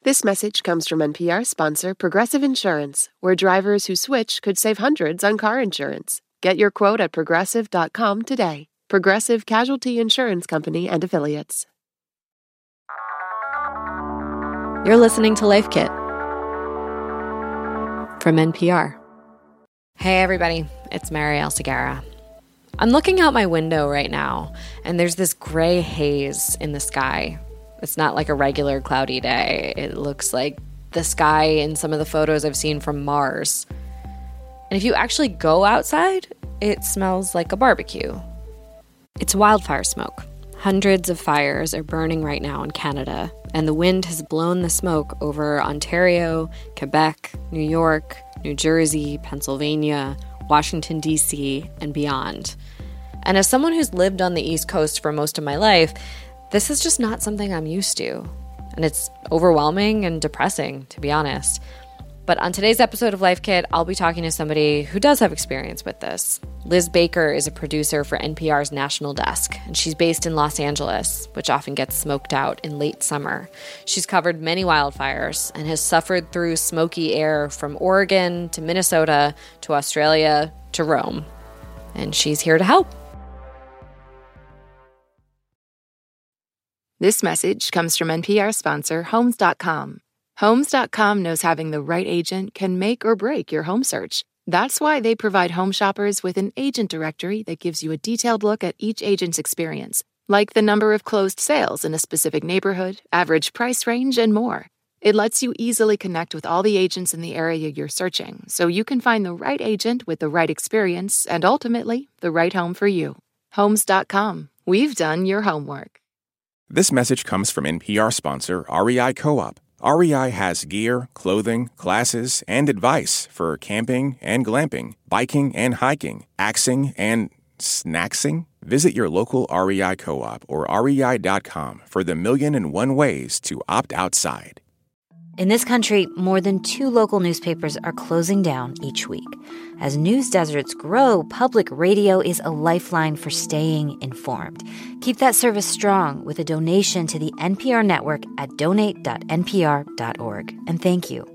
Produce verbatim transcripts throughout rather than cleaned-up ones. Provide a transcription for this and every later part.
This message comes from N P R sponsor Progressive Insurance, where drivers who switch could save hundreds on car insurance. Get your quote at progressive dot com today. Progressive Casualty Insurance Company and Affiliates. You're listening to Life Kit from N P R. Hey everybody, it's Marielle Segarra. I'm looking out my window right now, and there's this gray haze in the sky. It's not like a regular cloudy day. It looks like the sky in some of the photos I've seen from Mars. And if you actually go outside, it smells like a barbecue. It's wildfire smoke. Hundreds of fires are burning right now in Canada, and the wind has blown the smoke over Ontario, Quebec, New York, New Jersey, Pennsylvania, Washington, D C, and beyond. And as someone who's lived on the East Coast for most of my life, this is just not something I'm used to. And it's overwhelming and depressing, to be honest. But on today's episode of Life Kit, I'll be talking to somebody who does have experience with this. Liz Baker is a producer for N P R's National Desk, and she's based in Los Angeles, which often gets smoked out in late summer. She's covered many wildfires and has suffered through smoky air from Oregon to Minnesota to Australia to Rome. And she's here to help. This message comes from N P R sponsor Homes dot com. Homes dot com knows having the right agent can make or break your home search. That's why they provide home shoppers with an agent directory that gives you a detailed look at each agent's experience, like the number of closed sales in a specific neighborhood, average price range, and more. It lets you easily connect with all the agents in the area you're searching, so you can find the right agent with the right experience and ultimately the right home for you. Homes dot com. We've done your homework. This message comes from N P R sponsor R E I Co-op. R E I has gear, clothing, classes, and advice for camping and glamping, biking and hiking, axing and snacksing. Visit your local R E I Co-op or R E I dot com for the million and one ways to opt outside. In this country, more than two local newspapers are closing down each week. As news deserts grow, public radio is a lifeline for staying informed. Keep that service strong with a donation to the N P R network at donate dot n p r dot org. And thank you.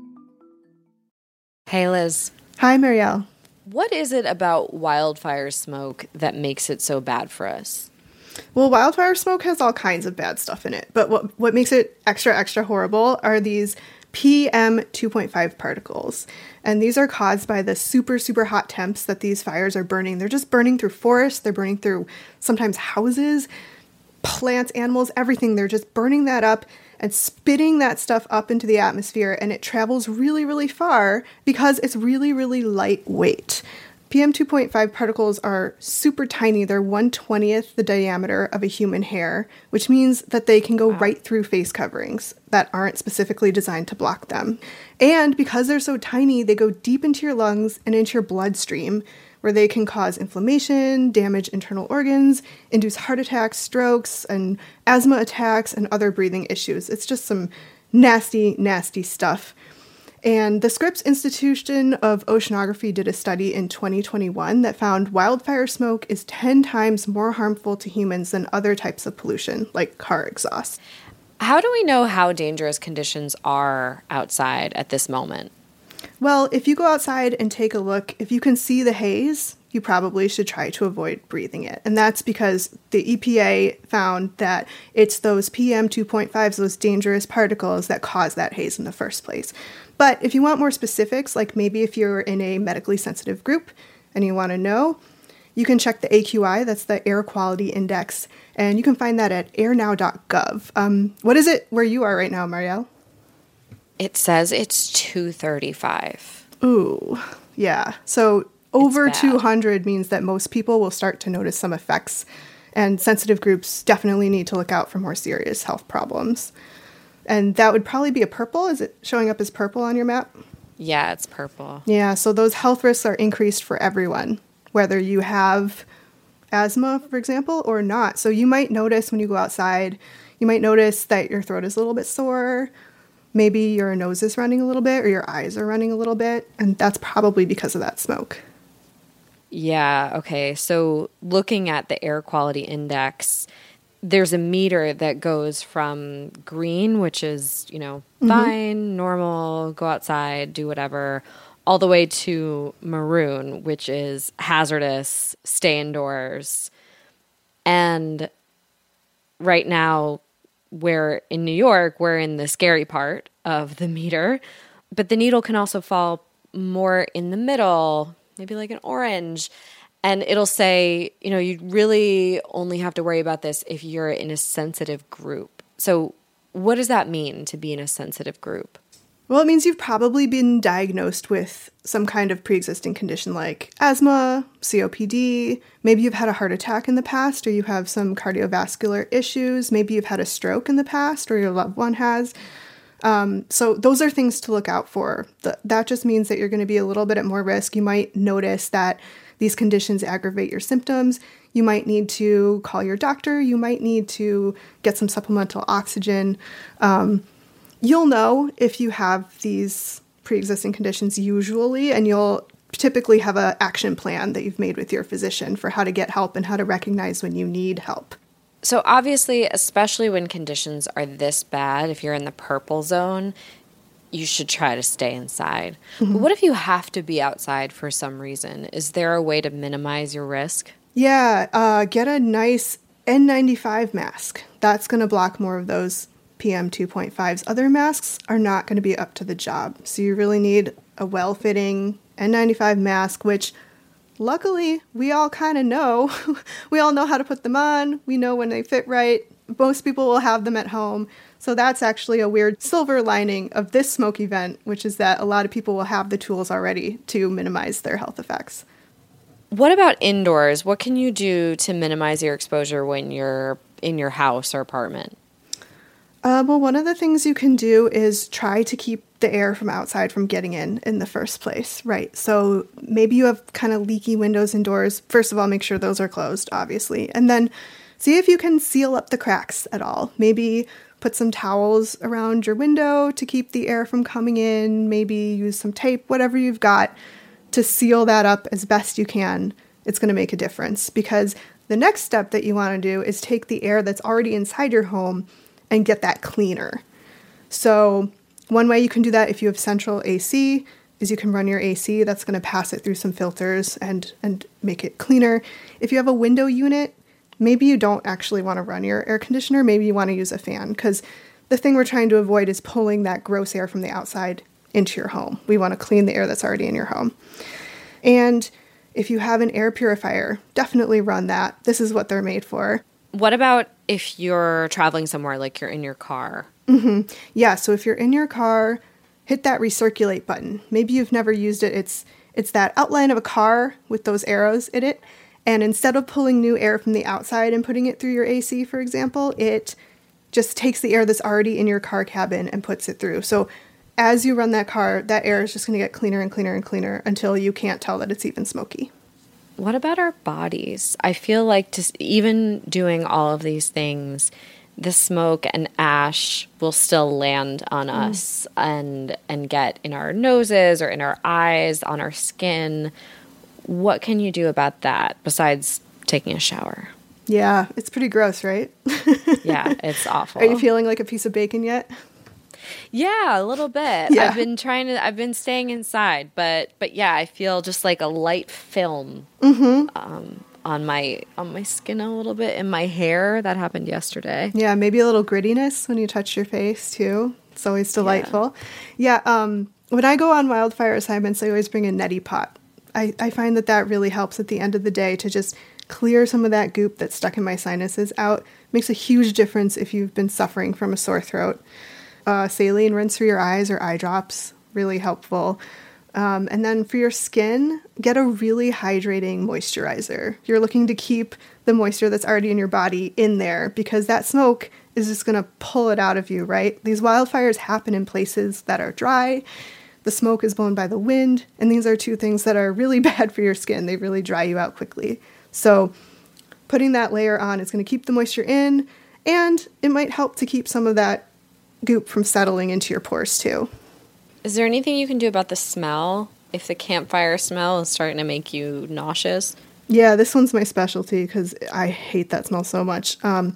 Hey, Liz. Hi, Marielle. What is it about wildfire smoke that makes it so bad for us? Well, wildfire smoke has all kinds of bad stuff in it, but what what makes it extra, extra horrible are these P M two point five particles. And these are caused by the super, super hot temps that these fires are burning. They're just burning through forests. They're burning through sometimes houses, plants, animals, everything. They're just burning that up and spitting that stuff up into the atmosphere. And it travels really, really far because it's really, really lightweight. P M two point five particles are super tiny. They're one twentieth the diameter of a human hair, which means that they can go wow. right through face coverings that aren't specifically designed to block them. And because they're so tiny, they go deep into your lungs and into your bloodstream, where they can cause inflammation, damage internal organs, induce heart attacks, strokes, and asthma attacks, and other breathing issues. It's just some nasty, nasty stuff. And the Scripps Institution of Oceanography did a study in twenty twenty-one that found wildfire smoke is ten times more harmful to humans than other types of pollution, like car exhaust. How do we know how dangerous conditions are outside at this moment? Well, if you go outside and take a look, if you can see the haze, you probably should try to avoid breathing it. And that's because the E P A found that it's those P M two point fives, those dangerous particles, that cause that haze in the first place. But if you want more specifics, like maybe if you're in a medically sensitive group and you want to know, you can check the A Q I, that's the Air Quality Index, and you can find that at air now dot gov. Um, what is it where you are right now, Marielle? It says it's two thirty-five. Ooh, yeah. So over two hundred means that most people will start to notice some effects, and sensitive groups definitely need to look out for more serious health problems. And that would probably be a purple. Is it showing up as purple on your map? Yeah, it's purple. Yeah, so those health risks are increased for everyone, whether you have asthma, for example, or not. So you might notice when you go outside, you might notice that your throat is a little bit sore. Maybe your nose is running a little bit or your eyes are running a little bit. And that's probably because of that smoke. Yeah, okay. So looking at the air quality index, there's a meter that goes from green, which is, you know, Mm-hmm. fine, normal, go outside, do whatever, all the way to maroon, which is hazardous, stay indoors. And right now, we're in New York, we're in the scary part of the meter, but the needle can also fall more in the middle, maybe like an orange. And it'll say, you know, you really only have to worry about this if you're in a sensitive group. So what does that mean to be in a sensitive group? Well, it means you've probably been diagnosed with some kind of pre-existing condition like asthma, C O P D. Maybe you've had a heart attack in the past, or you have some cardiovascular issues. Maybe you've had a stroke in the past, or your loved one has. Um, so those are things to look out for. The, that just means that you're going to be a little bit at more risk. You might notice that these conditions aggravate your symptoms. You might need to call your doctor. You might need to get some supplemental oxygen. Um, You'll know if you have these pre-existing conditions usually, and you'll typically have an action plan that you've made with your physician for how to get help and how to recognize when you need help. So obviously, especially when conditions are this bad, if you're in the purple zone, you should try to stay inside. Mm-hmm. But what if you have to be outside for some reason? Is there a way to minimize your risk? Yeah, uh, get a nice N ninety-five mask. That's going to block more of those P M two point fives. Other masks are not going to be up to the job. So you really need a well-fitting N ninety-five mask, which luckily we all kind of know. We all know how to put them on. We know when they fit right. Most people will have them at home. So that's actually a weird silver lining of this smoke event, which is that a lot of people will have the tools already to minimize their health effects. What about indoors? What can you do to minimize your exposure when you're in your house or apartment? Uh, well, one of the things you can do is try to keep the air from outside from getting in in the first place, right? So maybe you have kind of leaky windows indoors. First of all, make sure those are closed, obviously. And then see if you can seal up the cracks at all. Maybe put some towels around your window to keep the air from coming in. Maybe use some tape, whatever you've got to seal that up as best you can. It's going to make a difference, because the next step that you want to do is take the air that's already inside your home and get that cleaner. So one way you can do that if you have central A C is you can run your A C. That's going to pass it through some filters and, and make it cleaner. If you have a window unit, maybe you don't actually want to run your air conditioner. Maybe you want to use a fan, because the thing we're trying to avoid is pulling that gross air from the outside into your home. We want to clean the air that's already in your home. And if you have an air purifier, definitely run that. This is what they're made for. What about if you're traveling somewhere, like you're in your car? Mm-hmm. Yeah, so if you're in your car, hit that recirculate button. Maybe you've never used it. It's it's that outline of a car with those arrows in it. And instead of pulling new air from the outside and putting it through your A C, for example, it just takes the air that's already in your car cabin and puts it through. So as you run that car, that air is just going to get cleaner and cleaner and cleaner until you can't tell that it's even smoky. What about our bodies? I feel like just even doing all of these things, the smoke and ash will still land on mm. us and and get in our noses or in our eyes, on our skin. What can you do about that besides taking a shower? Yeah, it's pretty gross, right? Yeah, it's awful. Are you feeling like a piece of bacon yet? Yeah, a little bit. Yeah. I've been trying to, I've been staying inside, but, but yeah, I feel just like a light film mm-hmm. um, on my, on my skin a little bit, in my hair. That happened yesterday. Yeah, maybe a little grittiness when you touch your face too. It's always delightful. Yeah, yeah um, when I go on wildfire assignments, I always bring a neti pot. I, I find that that really helps at the end of the day to just clear some of that goop that's stuck in my sinuses out. Makes a huge difference if you've been suffering from a sore throat. Uh, saline rinse through your eyes or eye drops, really helpful. Um, and then for your skin, get a really hydrating moisturizer. You're looking to keep the moisture that's already in your body in there, because that smoke is just going to pull it out of you, right? These wildfires happen in places that are dry. The smoke is blown by the wind, and these are two things that are really bad for your skin. They really dry you out quickly. So putting that layer on is going to keep the moisture in, and it might help to keep some of that goop from settling into your pores too. Is there anything you can do about the smell? If the campfire smell is starting to make you nauseous? Yeah, this one's my specialty because I hate that smell so much. Um,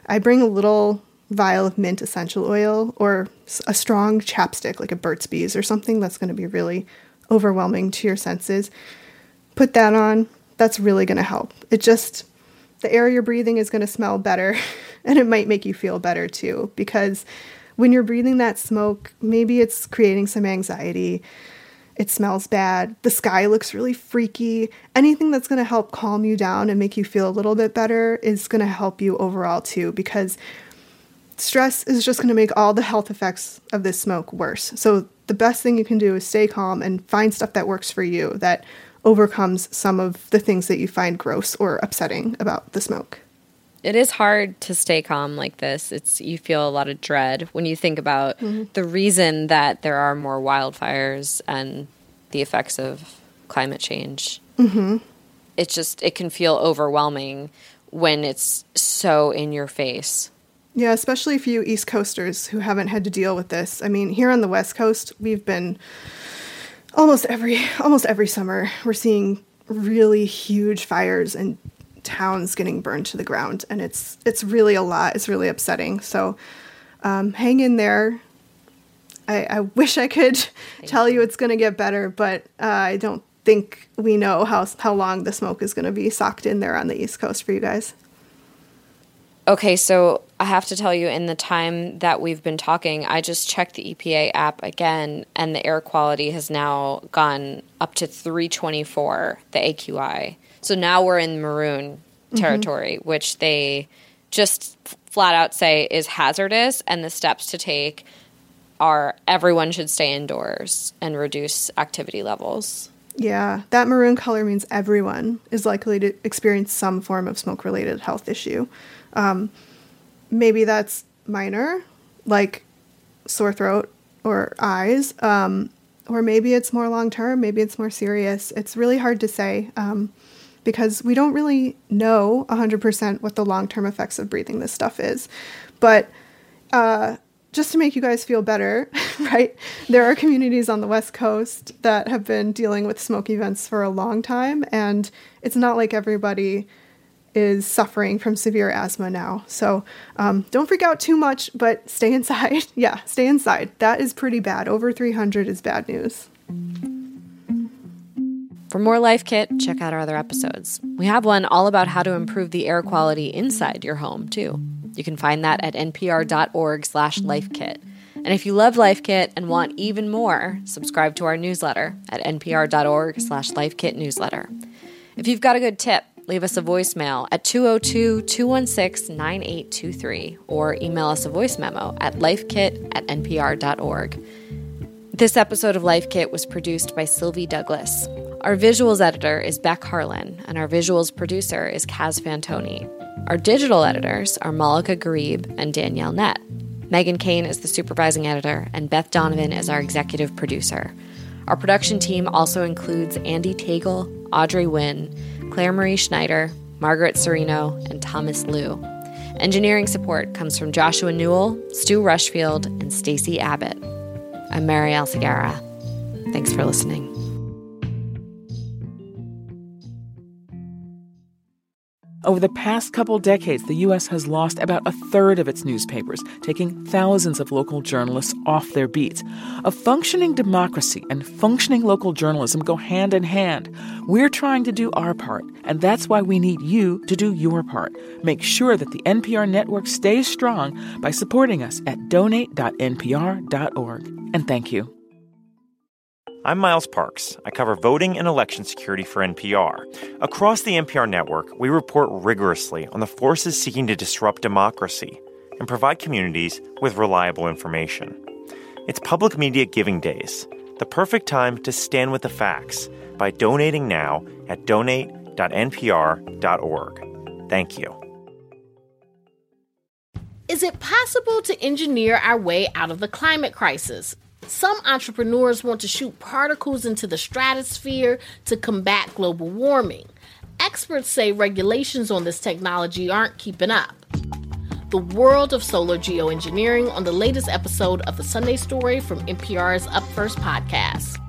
I bring a little vial of mint essential oil or a strong chapstick like a Burt's Bees or something that's going to be really overwhelming to your senses. Put that on. That's really going to help. It just, the air you're breathing is going to smell better, and it might make you feel better too, because when you're breathing that smoke, maybe it's creating some anxiety. It smells bad. The sky looks really freaky. Anything that's going to help calm you down and make you feel a little bit better is going to help you overall too, because stress is just going to make all the health effects of this smoke worse. So the best thing you can do is stay calm and find stuff that works for you, that overcomes some of the things that you find gross or upsetting about the smoke. It is hard to stay calm like this. It's you feel a lot of dread when you think about mm-hmm. the reason that there are more wildfires and the effects of climate change. Mm-hmm. It just, it can feel overwhelming when it's so in your face. Yeah, especially for you East Coasters who haven't had to deal with this. I mean, here on the West Coast, we've been almost every almost every summer, we're seeing really huge fires and towns getting burned to the ground, and it's it's really a lot. It's really upsetting. So um, hang in there. I, I wish I could Thank tell you. you it's going to get better, but uh, I don't think we know how how long the smoke is going to be socked in there on the East Coast for you guys. Okay, so I have to tell you, in the time that we've been talking, I just checked the E P A app again, and the air quality has now gone up to three twenty-four, the A Q I. So now we're in maroon territory, mm-hmm. which they just flat out say is hazardous, and the steps to take are everyone should stay indoors and reduce activity levels. Yeah, that maroon color means everyone is likely to experience some form of smoke-related health issue. Um, maybe that's minor, like sore throat or eyes, um, or maybe it's more long-term, maybe it's more serious. It's really hard to say um, because we don't really know one hundred percent what the long-term effects of breathing this stuff is. But uh, just to make you guys feel better, right, there are communities on the West Coast that have been dealing with smoke events for a long time, and it's not like everybody is suffering from severe asthma now. So um, don't freak out too much, but stay inside. Yeah, stay inside. That is pretty bad. Over three hundred is bad news. For more Life Kit, check out our other episodes. We have one all about how to improve the air quality inside your home, too. You can find that at npr.org slash lifekit. And if you love Life Kit and want even more, subscribe to our newsletter at npr.org slash lifekit newsletter. If you've got a good tip, leave us a voicemail at two oh two, two one six, nine eight two three or email us a voice memo at lifekit at npr.org. This episode of Life Kit was produced by Sylvie Douglas. Our visuals editor is Beck Harlan, and our visuals producer is Kaz Fantoni. Our digital editors are Malika Garib and Danielle Nett. Megan Kane is the supervising editor, and Beth Donovan is our executive producer. Our production team also includes Andy Tagle, Audrey Nguyen, Claire Marie Schneider, Margaret Serino, and Thomas Liu. Engineering support comes from Joshua Newell, Stu Rushfield, and Stacey Abbott. I'm Marielle Segarra. Thanks for listening. Over the past couple decades, the U S has lost about a third of its newspapers, taking thousands of local journalists off their beats. A functioning democracy and functioning local journalism go hand in hand. We're trying to do our part, and that's why we need you to do your part. Make sure that the N P R network stays strong by supporting us at donate dot n p r dot org. And thank you. I'm Miles Parks. I cover voting and election security for N P R. Across the N P R network, we report rigorously on the forces seeking to disrupt democracy and provide communities with reliable information. It's Public Media Giving Days, the perfect time to stand with the facts by donating now at donate dot n p r dot org. Thank you. Is it possible to engineer our way out of the climate crisis? Some entrepreneurs want to shoot particles into the stratosphere to combat global warming. Experts say regulations on this technology aren't keeping up. The world of solar geoengineering on the latest episode of The Sunday Story from N P R's Up First podcast.